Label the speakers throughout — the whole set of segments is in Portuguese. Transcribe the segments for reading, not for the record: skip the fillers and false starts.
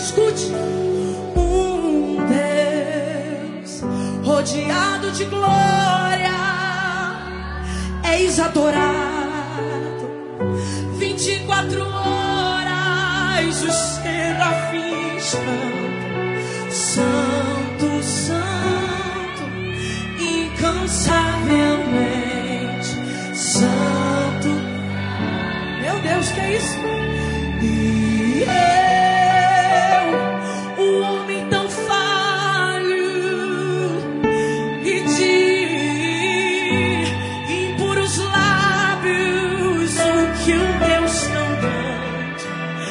Speaker 1: Escute. Deus rodeado de glória, eis adorado 24 horas. Os serafins cantam: Santo, Santo, incansavelmente Santo. Meu Deus, que é isso? E eu, um homem tão falho e de impuros lábios, o que um Deus tão grande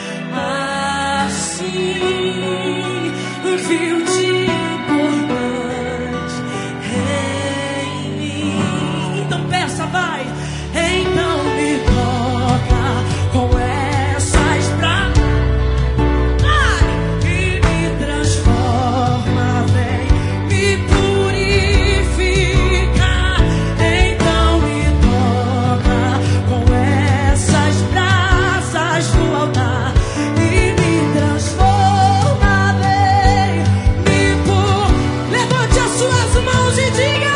Speaker 1: assim viu de importante em mim. Então peça, vai. Então me toca com essas braças e me transforma, vem me purifica. Então me toca com essas brasas do altar e me transforma, vem me purifica. Levante as suas mãos e diga: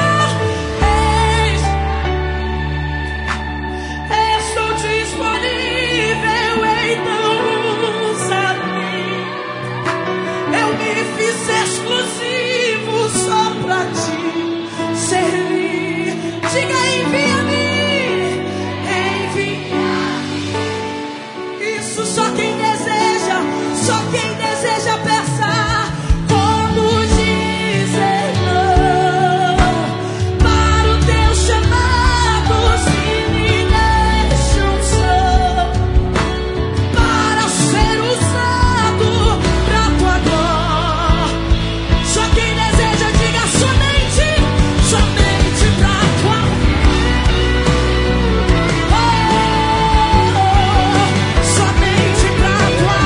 Speaker 1: estou disponível, então usa-me. Eu me fiz exclusivo só pra te servir. Diga: envia-me, envia-me. Isso só quem deseja peça. Como dizer não para o teu chamado, se me deixam só para ser usado pra tua glória. Só quem deseja, diga: somente pra tua somente pra tua.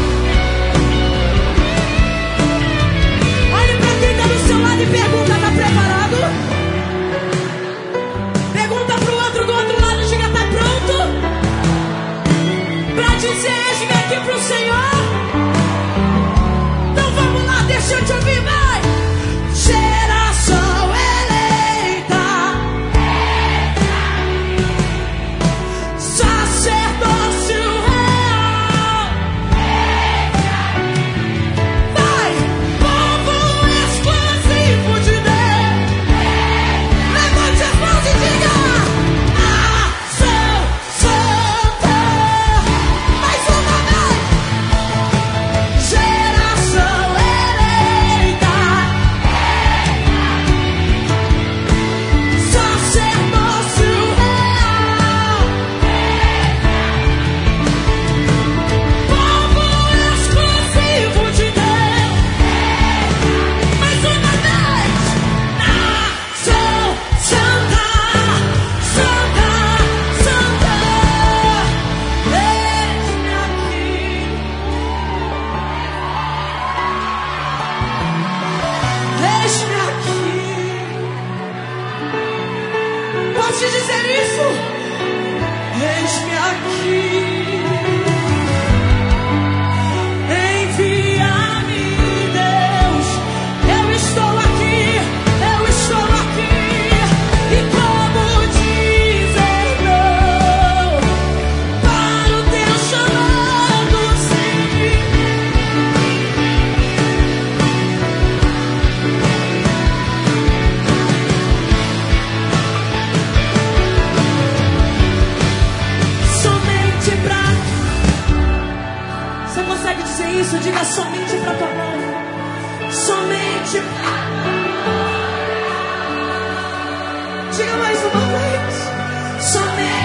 Speaker 1: Olhe pra quem tá do seu lado e pergunta: tá preparado? Pergunta pro outro do outro lado, diga: tá pronto pra dizer: diga aqui pro Senhor. Então vamos lá, deixa eu te ouvir, vai. Geração eleita, sacerdócio real, vai, povo exclusivo de Deus. Levante as mãos e diga: nação santa. Mais uma vez. Geração eleita, sacerdócio real, povo exclusivo de Deus. Mais uma vez. Nação santa, santa, santa. Eis-me aqui. Eis-me aqui. Posso te dizer isso? Eis-me aqui. Envia-me, Deus. Eu estou aqui. Eu estou aqui. E como dizer não para o teu chamado, sempre. Somente pra. Você consegue dizer isso? Diga: somente pra tua mão. Somente pra. Diga mais uma vez. Somente.